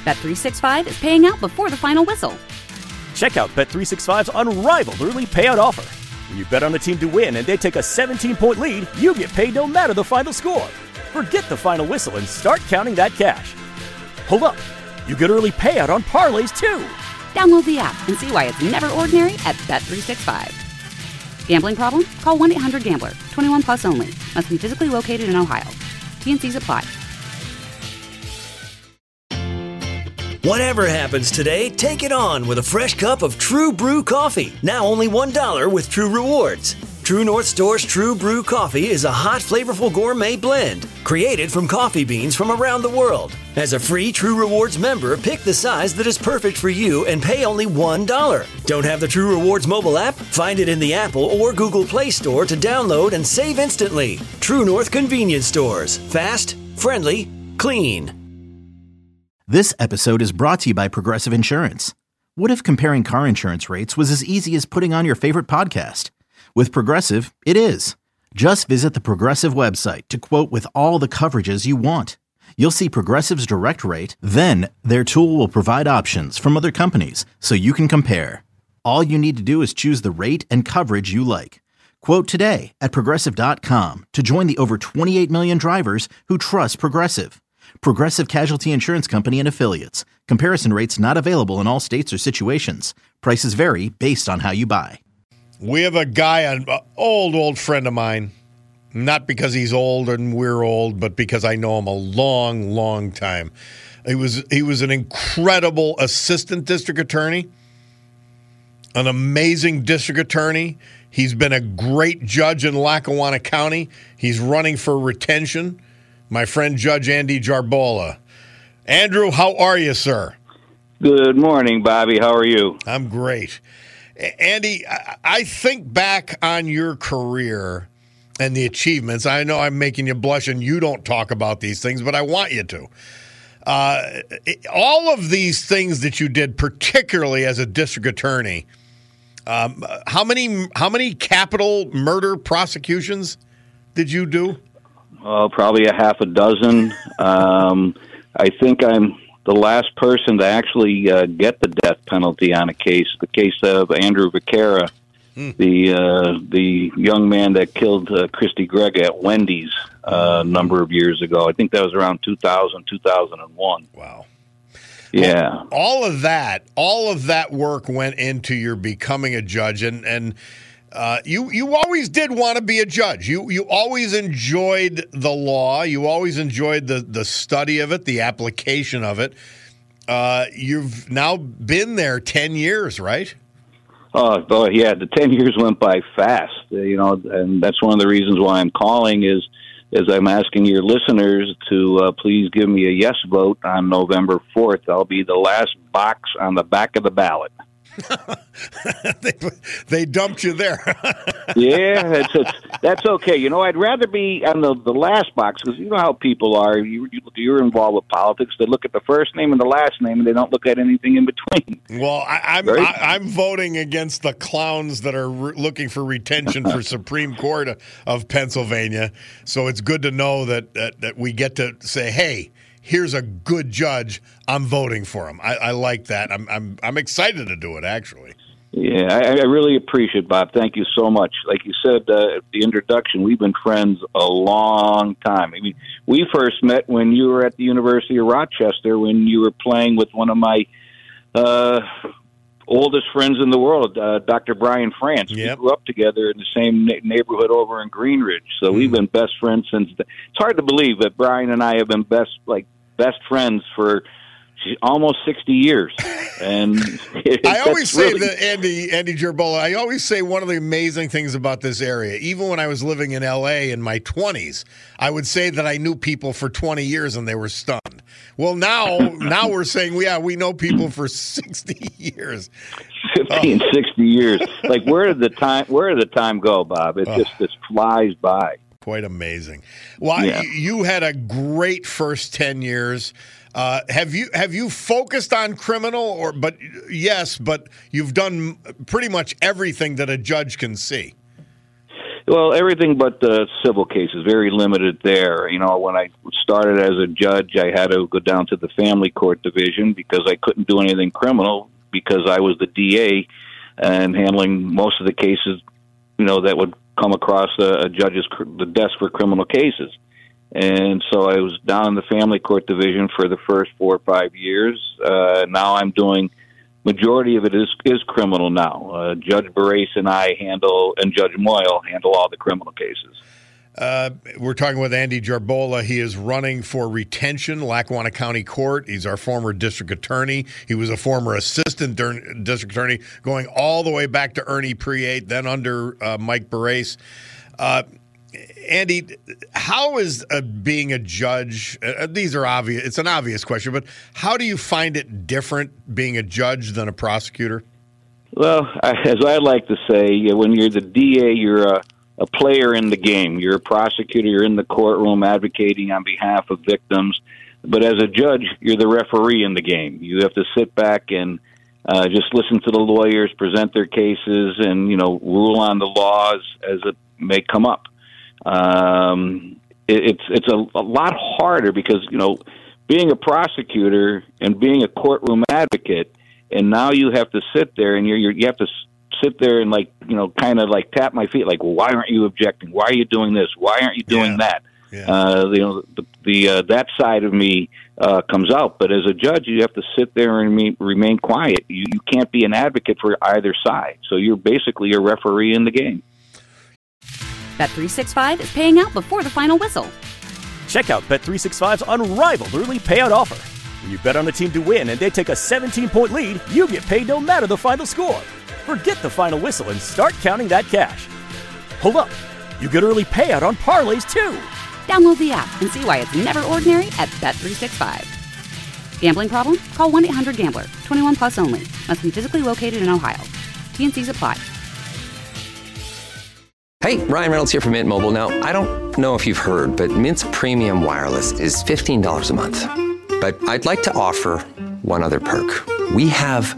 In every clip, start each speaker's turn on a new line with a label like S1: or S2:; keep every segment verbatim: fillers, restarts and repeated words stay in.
S1: Bet three sixty-five is paying out before the final whistle.
S2: Check out Bet three sixty-five's unrivaled early payout offer. When you bet on a team to win and they take a seventeen-point lead, you get paid no matter the final score. Forget the final whistle and start counting that cash. Hold up. You get early payout on parlays, too.
S1: Download the app and see why it's never ordinary at Bet three sixty-five. Gambling problem? Call one eight hundred gambler. twenty-one plus only. Must be physically located in Ohio. T N Cs apply.
S3: Whatever happens today, take it on with a fresh cup of True Brew coffee. Now only one dollar with True Rewards. True North Store's True Brew coffee is a hot, flavorful gourmet blend created from coffee beans from around the world. As a free True Rewards member, pick the size that is perfect for you and pay only one dollar. Don't have the True Rewards mobile app? Find it in the Apple or Google Play Store to download and save instantly. True North Convenience Stores. Fast, friendly, clean.
S4: This episode is brought to you by Progressive Insurance. What if comparing car insurance rates was as easy as putting on your favorite podcast? With Progressive, it is. Just visit the Progressive website to quote with all the coverages you want. You'll see Progressive's direct rate, then their tool will provide options from other companies so you can compare. All you need to do is choose the rate and coverage you like. Quote today at Progressive dot com to join the over twenty-eight million drivers who trust Progressive. Progressive Casualty Insurance Company and Affiliates. Comparison rates not available in all states or situations. Prices vary based on how you buy.
S5: We have a guy, an old, old friend of mine, not because he's old and we're old, but because I know him a long, long time. He was, he was an incredible assistant district attorney, an amazing district attorney. He's been a great judge in Lackawanna County. He's running for retention. My friend Judge Andy Jarbola. Andrew, how are you, sir?
S6: Good morning, Bobby. How are you?
S5: I'm great. Andy, I think back on your career and the achievements. I know I'm making you blush and you don't talk about these things, but I want you to. Uh, all of these things that you did, particularly as a district attorney, um, how many how many capital murder prosecutions did you do?
S6: Uh, probably a half a dozen. Um, I think I'm the last person to actually uh, get the death penalty on a case, the case of Andrew Vaquera, hmm. the uh, the young man that killed uh, Christy Gregg at Wendy's uh, a number of years ago. I think that was around two thousand, two thousand one.
S5: Wow.
S6: Yeah.
S5: Well, all of that, all of that work went into your becoming a judge, and and Uh, you you always did want to be a judge. You you always enjoyed the law. You always enjoyed the, the study of it, the application of it. Uh, you've now been there ten years, right?
S6: Oh, oh, yeah. The ten years went by fast, you know, and that's one of the reasons why I'm calling is, is I'm asking your listeners to uh, please give me a yes vote on November fourth. I'll be the last box on the back of the ballot.
S5: they, they dumped you there.
S6: Yeah, it's, it's, that's okay. You know, I'd rather be on the, the last box because you know how people are. You, you, you're involved with politics. They look at the first name and the last name, and they don't look at anything in between.
S5: Well, I, I'm
S6: right?
S5: I, I'm voting against the clowns that are re- looking for retention for Supreme Court of, of Pennsylvania. So it's good to know that, that that we get to say, hey, here's a good judge. I'm voting for him. I, I like that. I'm I'm I'm excited to do it, actually.
S6: Yeah, I, I really appreciate it, Bob. Thank you so much. Like you said uh, at the introduction, we've been friends a long time. I mean, we first met when you were at the University of Rochester when you were playing with one of my uh, oldest friends in the world, uh, Doctor Brian France.
S5: Yep.
S6: We grew up together in the same na- neighborhood over in Greenridge, so mm. we've been best friends since. The, it's hard to believe that Brian and I have been best like best friends for almost sixty years. And
S5: I always say
S6: really...
S5: that Andy Andy Jarbola, I always say one of the amazing things about this area, even when I was living in L A in my twenties, I would say that I knew people for twenty years and they were stunned. Well, now now we're saying, yeah, we know people for sixty years.
S6: fifty and sixty years. Like, where did the time where did the time go, Bob? It just just flies by.
S5: Quite amazing. Well, yeah. you had a great first ten years. Uh, have you have you focused on criminal or but yes, but you've done pretty much everything that a judge can see.
S6: Well, everything but the civil cases, very limited there. You know, when I started as a judge, I had to go down to the family court division because I couldn't do anything criminal because I was the D A and handling most of the cases, you know, that would come across a, a judge's the desk for criminal cases. And so I was down in the family court division for the first four or five years. Uh, now I'm doing, majority of it is, is criminal now. Uh, Judge Barrace and I handle, and Judge Moyle handle all the criminal cases.
S5: Uh, we're talking with Andy Jarbola. He is running for retention, Lackawanna County Court. He's our former district attorney. He was a former assistant district attorney, going all the way back to Ernie Preate, then under uh, Mike Barrace. Uh, Andy, how is uh, being a judge? Uh, these are obvious. It's an obvious question, but how do you find it different being a judge than a prosecutor?
S6: Well, as I like to say, when you're the D A, you're a, a player in the game. You're a prosecutor. You're in the courtroom advocating on behalf of victims. But as a judge, you're the referee in the game. You have to sit back and uh, just listen to the lawyers present their cases and, you know, rule on the laws as it may come up. Um, it, it's it's a, a lot harder because, you know, being a prosecutor and being a courtroom advocate, and now you have to sit there and you're, you're you have to sit there and, like, you know, kind of like tap my feet, like, well, why aren't you objecting? Why are you doing this? Why aren't you doing
S5: yeah.
S6: that?
S5: Yeah.
S6: Uh, you know, the, the uh, that side of me uh, comes out. But as a judge, you have to sit there and remain, remain quiet. You, you can't be an advocate for either side. So you're basically a referee in the game.
S1: Bet three sixty-five is paying out before the final whistle.
S2: Check out Bet three sixty-five's unrivaled early payout offer. When you bet on a team to win and they take a seventeen-point lead, you get paid no matter the final score. Forget the final whistle and start counting that cash. Hold up. You get early payout on parlays, too.
S1: Download the app and see why it's never ordinary at Bet three sixty-five. Gambling problem? Call one eight hundred gambler. twenty-one plus only. Must be physically located in Ohio. T N Cs apply.
S7: Hey, Ryan Reynolds here from Mint Mobile. Now, I don't know if you've heard, but Mint's premium wireless is fifteen dollars a month. But I'd like to offer one other perk. We have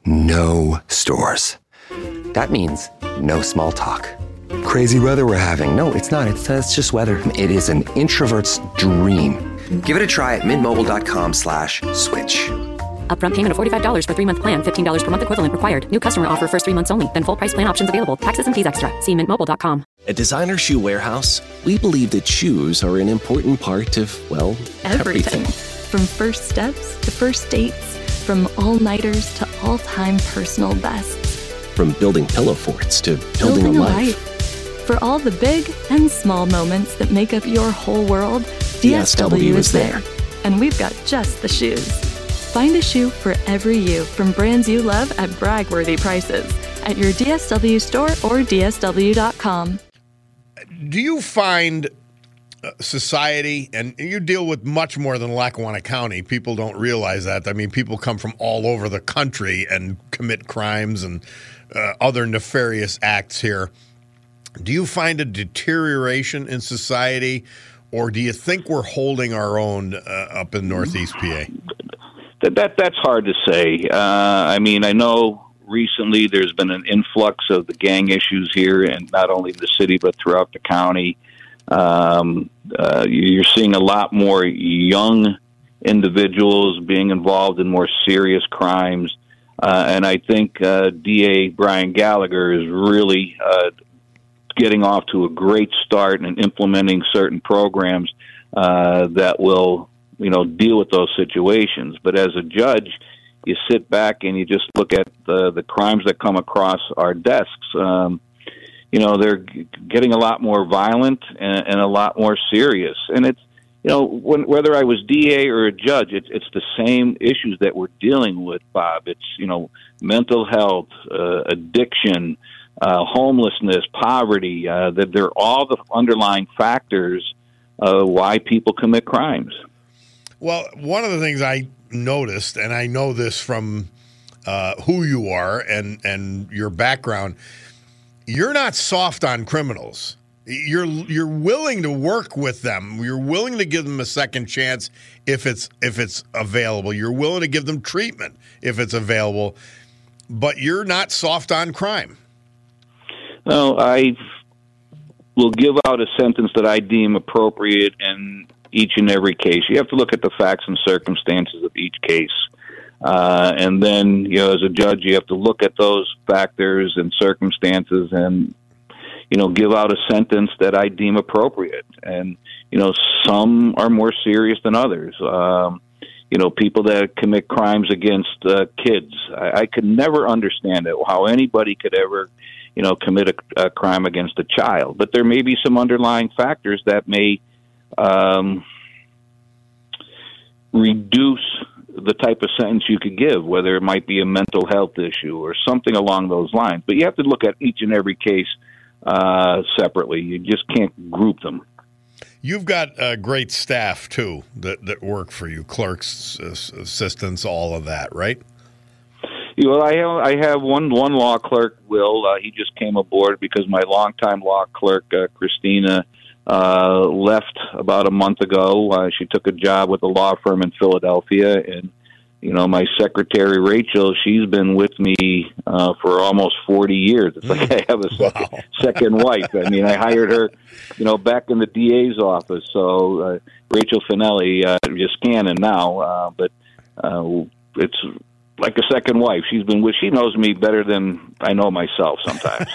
S7: no stores. That means no small talk. Crazy weather we're having. No, it's not. It's, uh, it's just weather. It is an introvert's dream. Give it a try at mintmobile.com slash switch.
S8: Upfront payment of forty-five dollars for three-month plan, fifteen dollars per month equivalent required. New customer offer first three months only. Then full price plan options available. Taxes and fees extra. See mint mobile dot com.
S9: At Designer Shoe Warehouse, we believe that shoes are an important part of, well, everything.
S10: everything. From first steps to first dates, from all-nighters to all-time personal bests.
S9: From building pillow forts to building,
S10: building
S9: a,
S10: a
S9: life.
S10: life. For all the big and small moments that make up your whole world, D S W, D S W is there. And we've got just the shoes. Find a shoe for every you from brands you love at brag-worthy prices at your D S W store or D S W dot com.
S5: Do you find society, and you deal with much more than Lackawanna County, people don't realize that. I mean, people come from all over the country and commit crimes and uh, other nefarious acts here. Do you find a deterioration in society, or do you think we're holding our own uh, up in Northeast P A?
S6: That, that that's hard to say. Uh, I mean, I know recently there's been an influx of the gang issues here, and not only the city but throughout the county. Um, uh, you're seeing a lot more young individuals being involved in more serious crimes, uh, and I think uh, D A Brian Gallagher is really uh, getting off to a great start and implementing certain programs uh, that will, you know, deal with those situations. But as a judge, you sit back and you just look at the, the crimes that come across our desks. Um, you know, they're g- getting a lot more violent and, and a lot more serious. And it's, you know, when, whether I was D A or a judge, it's, it's the same issues that we're dealing with, Bob. It's, you know, mental health, uh, addiction, uh, homelessness, poverty, uh, that they're all the underlying factors uh, why people commit crimes.
S5: Well, one of the things I noticed, and I know this from uh, who you are and, and your background, you're not soft on criminals. You're you're willing to work with them. You're willing to give them a second chance if it's if it's available. You're willing to give them treatment if it's available, but you're not soft on crime.
S6: No, I will give out a sentence that I deem appropriate in each and every case. You have to look at the facts and circumstances of each case. Uh, and then, you know, as a judge, you have to look at those factors and circumstances and, you know, give out a sentence that I deem appropriate. And, you know, some are more serious than others. Um, you know, people that commit crimes against uh, kids. I, I could never understand it, how anybody could ever, you know, commit a, a crime against a child. But there may be some underlying factors that may um, reduce the type of sentence you could give, whether it might be a mental health issue or something along those lines. But you have to look at each and every case uh, separately. You just can't group them.
S5: You've got a great staff, too, that, that work for you, clerks, assistants, all of that, right?
S6: Yeah, well, I have, I have one, one law clerk, Will. Uh, he just came aboard because my longtime law clerk, uh, Christina, uh, left about a month ago. Uh, she took a job with a law firm in Philadelphia. And, you know, my secretary, Rachel, she's been with me uh, for almost forty years. It's like I have a second, wow. second wife. I mean, I hired her, you know, back in the D A's office. So uh, Rachel Finelli, uh, just scanning now, uh, but uh, it's like a second wife. She's been with, she knows me better than I know myself sometimes.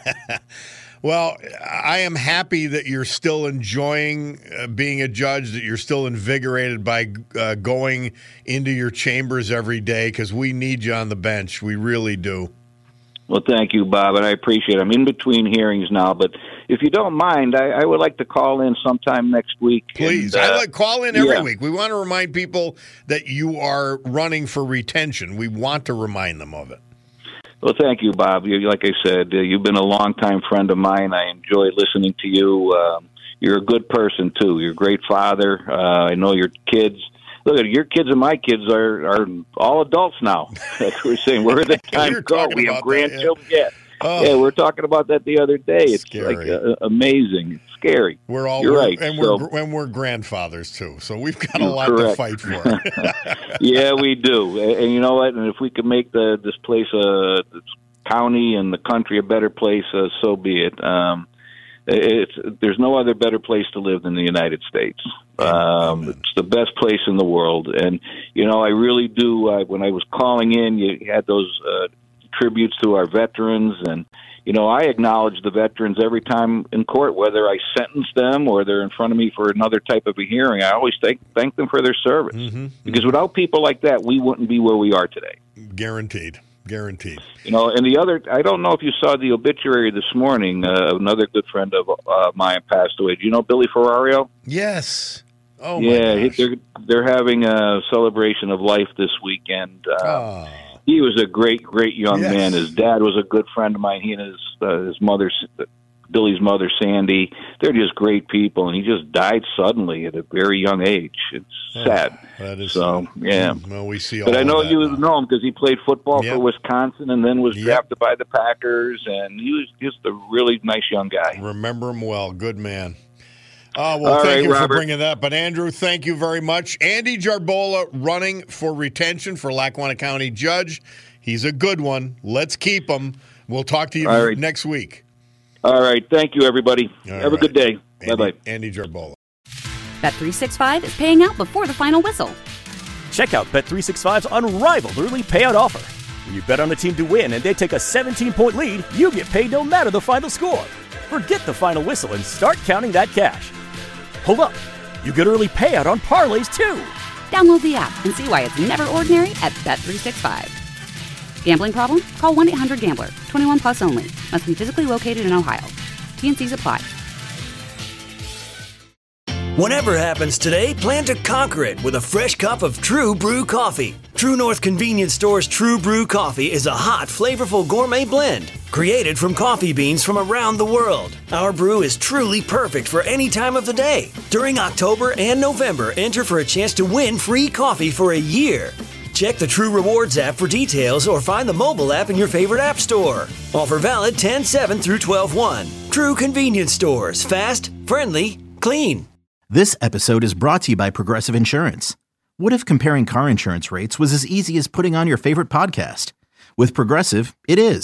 S5: Well, I am happy that you're still enjoying uh, being a judge, that you're still invigorated by uh, going into your chambers every day, because we need you on the bench. We really do.
S6: Well, thank you, Bob, and I appreciate it. I'm in between hearings now, but if you don't mind, I, I would like to call in sometime next week.
S5: Please.
S6: And, uh,
S5: I like call in every
S6: yeah.
S5: week. We want to remind people that you are running for retention. We want to remind them of it.
S6: Well, thank you, Bob. You, like I said, uh, you've been a longtime friend of mine. I enjoy listening to you. Um, you're a good person, too. You're a great father. Uh, I know your kids. Look, at your kids and my kids are, are all adults now. Like we're saying, where did the time go? We have grandchildren. That, yeah. Yeah. Oh. yeah, we were talking about that the other day. It's scary. like uh, amazing. It's scary.
S5: We're all
S6: You're
S5: we're,
S6: right.
S5: And
S6: so,
S5: we're and we're grandfathers too. So we've got a lot
S6: correct.
S5: to fight for.
S6: Yeah, we do. And, and you know what? And if we could make the this place a this county and the country a better place, uh, so be it. Um, it's there's no other better place to live than the United States. Um, it's the best place in the world. And you know, I really do. Uh, when I was calling in, you had those uh, tributes to our veterans, and you know, I acknowledge the veterans every time in court, whether I sentence them or they're in front of me for another type of a hearing. I always thank thank them for their service, mm-hmm. because without people like that, we wouldn't be where we are today.
S5: Guaranteed. Guaranteed.
S6: You know, and the other, I don't know if you saw the obituary this morning. Uh, another good friend of uh, mine passed away. Do you know Billy Ferrario?
S5: Yes. Oh,
S6: yeah,
S5: my gosh.
S6: they're they're having a celebration of life this weekend. Uh, oh. He was a great, great young yes. man. His dad was a good friend of mine. He and his uh, his mother, Billy's mother, Sandy, they're just great people, and he just died suddenly at a very young age. It's oh, sad.
S5: That is
S6: so, yeah.
S5: Well, we see all
S6: but I know
S5: that
S6: you
S5: now.
S6: know him because he played football
S5: yep.
S6: for Wisconsin and then was
S5: yep.
S6: drafted by the Packers, and he was just a really nice young guy.
S5: Remember him well. Good man. Uh, well,
S6: all
S5: thank
S6: right,
S5: you
S6: Robert.
S5: for bringing that. But, Andrew, thank you very much. Andy Jarbola running for retention for Lackawanna County Judge. He's a good one. Let's keep him. We'll talk to you right. next week.
S6: All right. Thank you, everybody.
S5: All
S6: Have
S5: right.
S6: a good day.
S5: Andy,
S6: Bye-bye.
S5: Andy Jarbola.
S1: Bet three sixty-five is paying out before the final whistle.
S2: Check out Bet three sixty-five's unrivaled early payout offer. When you bet on a team to win and they take a seventeen-point lead, you get paid no matter the final score. Forget the final whistle and start counting that cash. Hold up. You get early payout on parlays, too.
S1: Download the app and see why it's never ordinary at Bet three sixty-five. Gambling problem? Call one eight hundred gambler. twenty-one plus only. Must be physically located in Ohio. T N Cs apply.
S3: Whatever happens today, plan to conquer it with a fresh cup of True Brew coffee. True North Convenience Store's True Brew coffee is a hot, flavorful gourmet blend created from coffee beans from around the world. Our brew is truly perfect for any time of the day. During October and November, enter for a chance to win free coffee for a year. Check the True Rewards app for details or find the mobile app in your favorite app store. Offer valid ten seven through twelve one. True Convenience Stores. Fast, friendly, clean.
S4: This episode is brought to you by Progressive Insurance. What if comparing car insurance rates was as easy as putting on your favorite podcast? With Progressive, it is.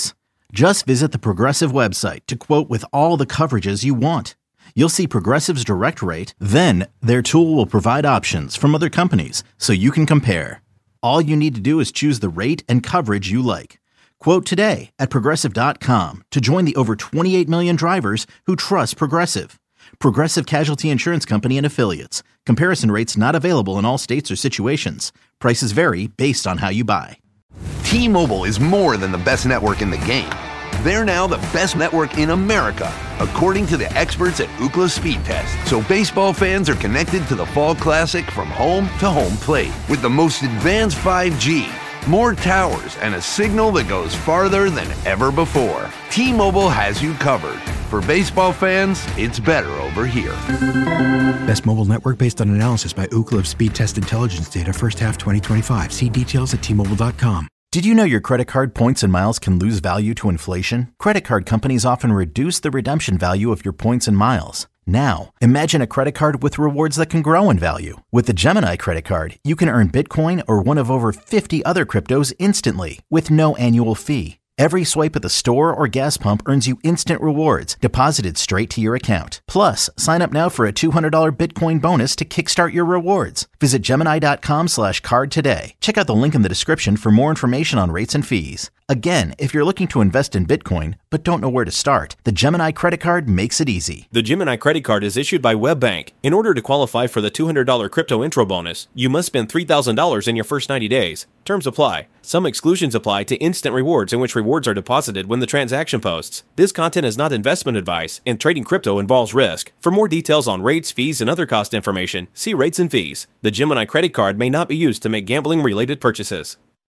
S4: Just visit the Progressive website to quote with all the coverages you want. You'll see Progressive's direct rate, then their tool will provide options from other companies so you can compare. All you need to do is choose the rate and coverage you like. Quote today at Progressive dot com to join the over twenty-eight million drivers who trust Progressive. Progressive Casualty Insurance Company and Affiliates. Comparison rates not available in all states or situations. Prices vary based on how you buy.
S11: T-Mobile is more than the best network in the game. They're now the best network in America, according to the experts at Ookla Speed Test. So baseball fans are connected to the Fall Classic from home to home plate with the most advanced five G, more towers, and a signal that goes farther than ever before. T-Mobile has you covered. For baseball fans, it's better over here.
S12: Best mobile network based on analysis by Ookla of Speed Test Intelligence data first half twenty twenty-five. See details at T Mobile dot com.
S4: Did you know your credit card points and miles can lose value to inflation? Credit card companies often reduce the redemption value of your points and miles. Now, imagine a credit card with rewards that can grow in value. With the Gemini credit card, you can earn Bitcoin or one of over fifty other cryptos instantly with no annual fee. Every swipe at the store or gas pump earns you instant rewards deposited straight to your account. Plus, sign up now for a two hundred dollars Bitcoin bonus to kickstart your rewards. Visit Gemini dot com slash card today. Check out the link in the description for more information on rates and fees. Again, if you're looking to invest in Bitcoin but don't know where to start, the Gemini credit card makes it easy.
S13: The Gemini credit card is issued by WebBank. In order to qualify for the two hundred dollars crypto intro bonus, you must spend three thousand dollars in your first ninety days. Terms apply. Some exclusions apply to instant rewards, in which rewards are deposited when the transaction posts. This content is not investment advice, and trading crypto involves risk. For more details on rates, fees, and other cost information, see rates and fees. The Gemini credit card may not be used to make gambling-related purchases.